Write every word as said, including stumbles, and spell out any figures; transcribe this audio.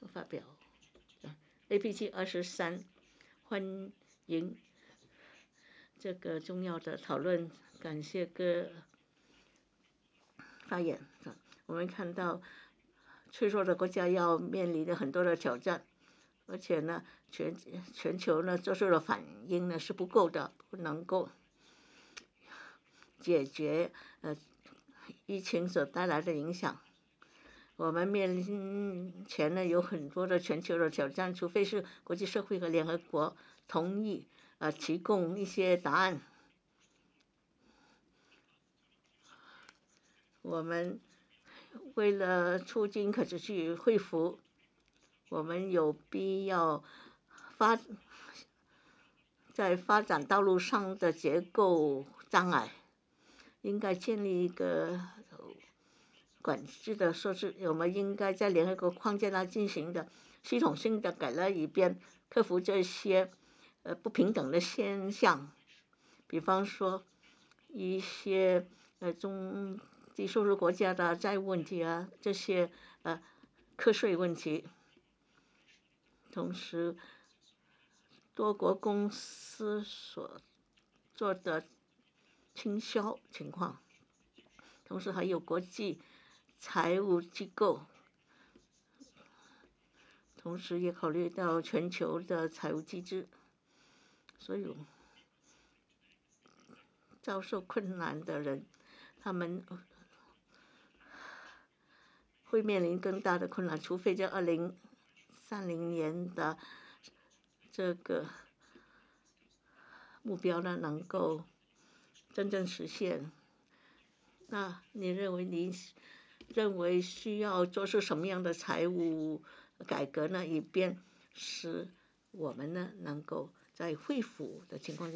发表。A P G 二十三，欢迎这个重要的讨论，感谢各发言。我们看到脆弱的国家要面临着很多的挑战，而且呢，全全球呢做出的反应呢是不够的，不能够解决呃疫情所带来的影响。我们面临前呢有很多的全球的挑战，除非是国际社会和联合国同意呃提供一些答案。我们为了促进可持续恢复，我们有必要发在发展道路上的结构障碍，应该建立一个管制的设置。我们应该在联合国框架下进行的系统性的改革，以便克服这些呃不平等的现象。比方说一些呃中低收入国家的债务问题啊，这些呃课税问题，同时多国公司所做的倾销情况，同时还有国际财务机构，同时也考虑到全球的财务机制，所以遭受困难的人，他们会面临更大的困难，除非在二零三零年的这个目标呢能够真正实现。那你认为你认为需要做出什么样的财务改革呢？以便使我们呢能够在恢复的情况下